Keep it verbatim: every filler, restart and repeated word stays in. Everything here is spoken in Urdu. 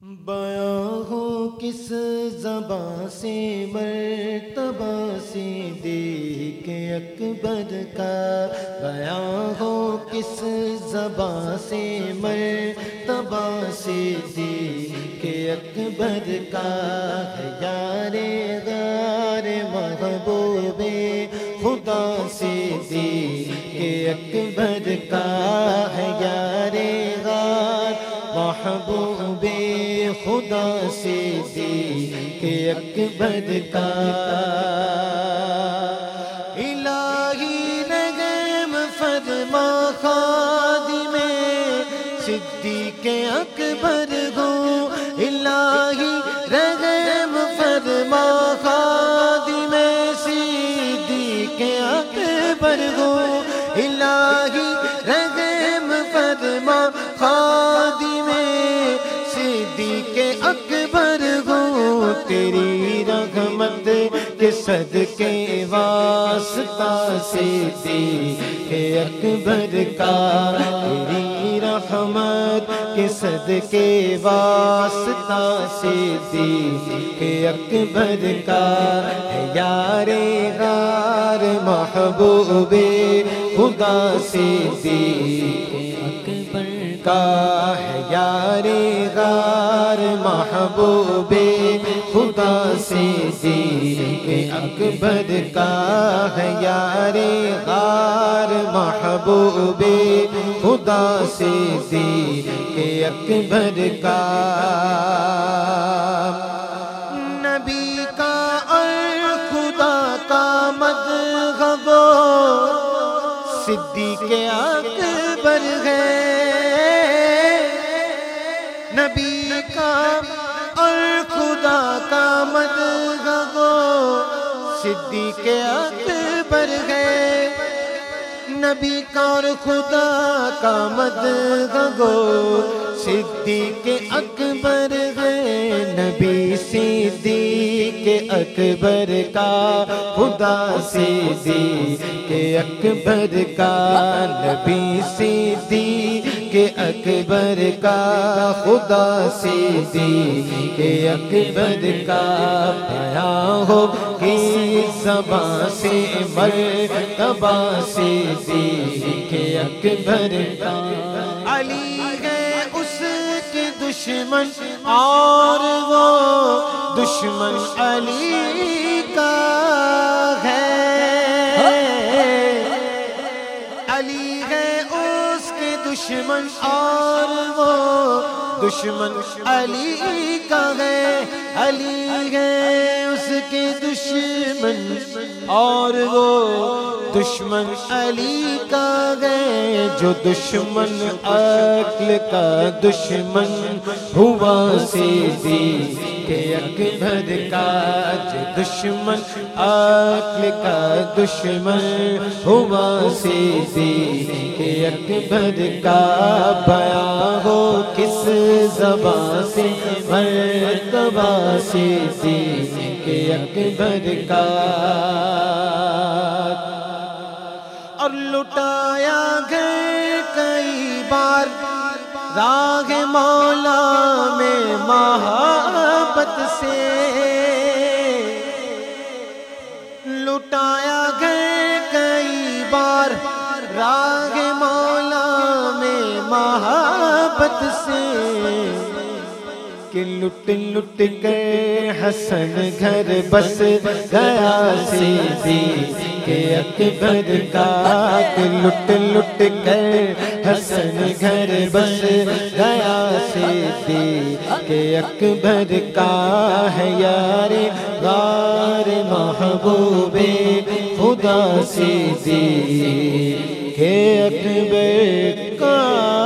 بیاں ہو کس زباں سے مرتبہ صدیق اکبر کا، بیاں ہو کس زباں سے مرتبہ صدیق اکبر کا، ہے یار غار محبوب خدا صدیق اکبر کا، ہے یار غار محبوب خدا صدیق اکبر کا۔ الہی رحم فرما خادم صدیق اکبر ہو، الہی رحم فرما خادم صدیق اکبر ہو، الہی رحم فرما خادم صدیق اکبر ہو، تیری رحمت کے صدقے واسطہ صدیق اکبر کا، تیری رحمت کے صدقے واسطہ صدیق اکبر کا، ہے یار غار محبوب خدا صدیق اکبر کا، ہے یار غار محبوب خدا صدیق اکبر کا، ہے یار غار محبوب خدا صدیق اکبر کا۔ نبی کا اور خدا کا مذہب صدیق اکبر ہے، نبی کا اور خدا کا مذہب صدیق اکبر ہے، نبی کا اور خدا کا مذہب صدیق اکبر ہے، نبی صدیق اکبر کا خدا صدیق اکبر کا، نبی صدیق اکبر کا خدا صدیق اکبر کا، بیاں ہو کس زباں سے مرتبہ صدیق اکبر کا، علی ہے اس کے دشمن اور وہ دشمن علی کا ہے، علی ہے اس کے دشمن اور وہ دشمن علی کا ہے، علی ہے اس کے دشمن اور وہ دشمن علی کا ہے، جو دشمن عقل کا دشمن ہوا صدیق اکبر کا، جو دشمن عقل کا دشمن ہوا صدیق اکبر کا، بیاں ہو کس زباں سے مرتبہ صدیق اکبر کا، اور لٹایا گئے کئی بار راہ مولا میں محبت سے، لٹایا گئے کئی بار راہ مولا میں محبت سے، کہ لٹ لٹ کر حسن گھر بس گیا صدیق اکبر کا، کہ لٹ لٹ کر حسن گھر بس گیا صدیق اکبر کا، ہے یار غار محبوب خدا صدیق اکبر کا۔